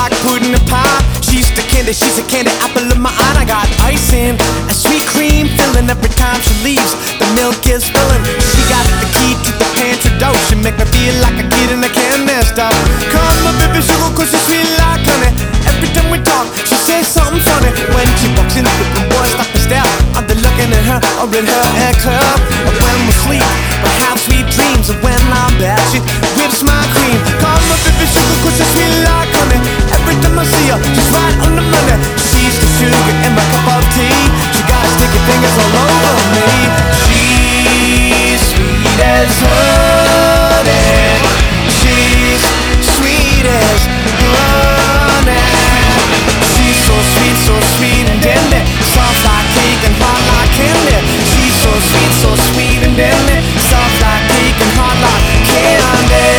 like pudding and pie. She's the candy, she's a candy apple of my eye. I got icing and sweet cream filling every time she leaves. The milk is spilling. She got the key to the pantry door. She make me feel like a kid in a candy store. Call my baby sugar 'cause she's sweet like honey. Every time we talk, she says something funny. When she walks in with the boys stop and stare. I'm the looking at her or in her ex-club. When we sleep, we have sweet dreams. And when I'm bad, she whips my cream. Call my baby sugar 'cause she's sweet like honey. Every time I see her, she's right on the money. She's the sugar in my cup of tea. She got sticky fingers all over me. She's sweet as honey. She's sweet as honey. She's so sweet and dandy. Soft like cake and hot like candy. She's so sweet and dandy. Soft like cake and hot like candy.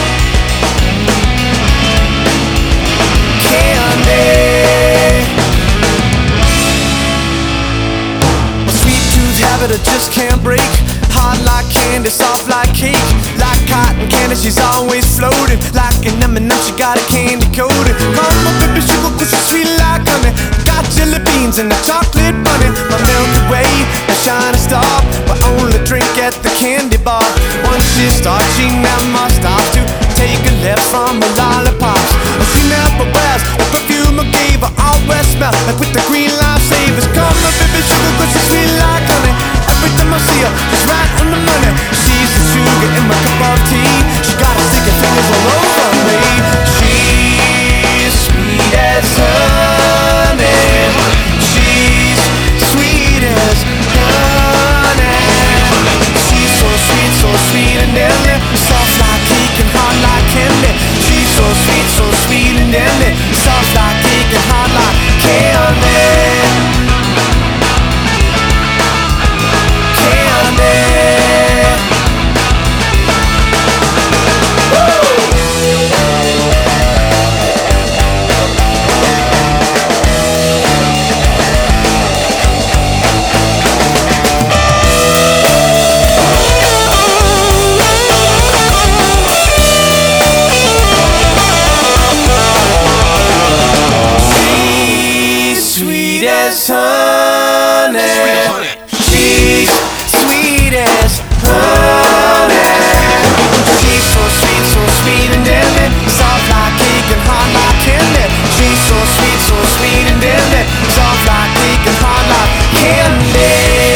Habit I just can't break. Hard like candy, soft like cake. Like cotton candy, she's always floating. Like an M&M, she got a candy coating. Call my baby sugar 'cause she's sweet like honey. Got jelly beans and a chocolate bunny. My Milky Way, a shining star, but only drink at the candy bar. Once she starts, she never stops to take a left from her lollipops. She never wears the perfume I gave her. Always smell like with the green lifesavers. Call my baby sugar 'cause she's sweet like honey. Every time I see her, she's right on the money. She's the sugar in my cup of tea. She got her sticky fingers all over me. She's sweet as honey. She's sweet as honey. She's so sweet and deadly. Soft like cake and hot like candy. She's so sweet and deadly. Soft like cake and hot like candy. Sweet as honey. She's sweet as honey. She's so sweet and deadly. Soft like cake and hot like candy. She's so sweet and deadly. Soft like cake and hot like candy.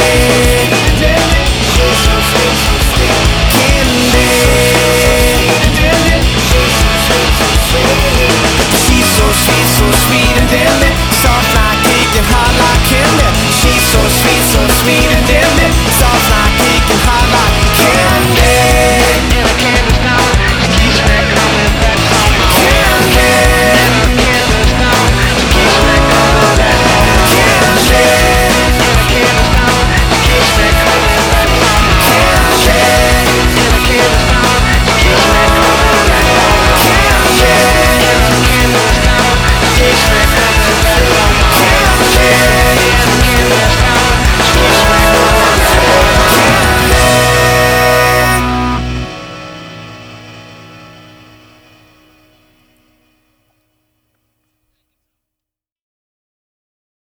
She's so sweet candy. She's so sweet and deadly. Soft like cake and hot like candy. She's so sweet and deadly.